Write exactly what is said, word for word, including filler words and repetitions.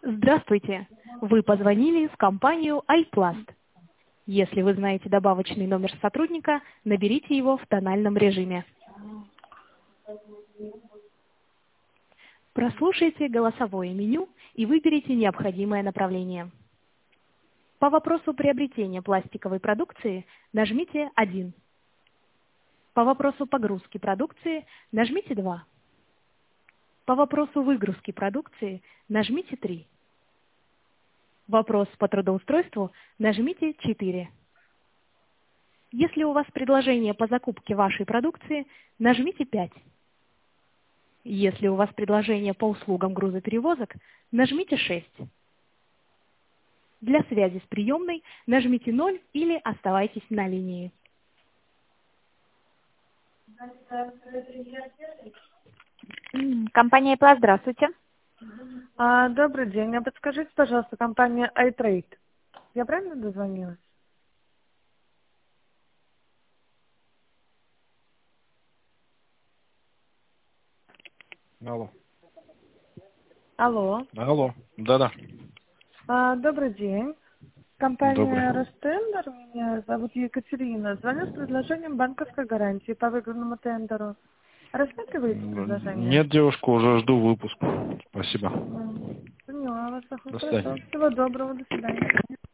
Здравствуйте! Вы позвонили в компанию iPlast. Если вы знаете добавочный номер сотрудника, наберите его в тональном режиме. Прослушайте голосовое меню и выберите необходимое направление. По вопросу приобретения пластиковой продукции нажмите один. По вопросу погрузки продукции нажмите два. По вопросу выгрузки продукции нажмите три. Вопрос по трудоустройству нажмите четыре. Если у вас предложение по закупке вашей продукции, нажмите пять. Если у вас предложение по услугам грузоперевозок, нажмите шесть. Для связи с приемной нажмите ноль или оставайтесь на линии. Компания iPlast, здравствуйте. А, добрый день. А подскажите, пожалуйста, компания iTrade. Я правильно дозвонилась? Алло. Алло. Алло. Да-да. А, добрый день. Компания Добрый. Ростендер. Меня зовут Екатерина. Звоню с предложением банковской гарантии по выигранному тендеру. Рассматриваете предложение? Нет, девушка, уже жду выпуск. Спасибо. М, Поняла вас. До Хорошо. свидания. Всего доброго. До свидания.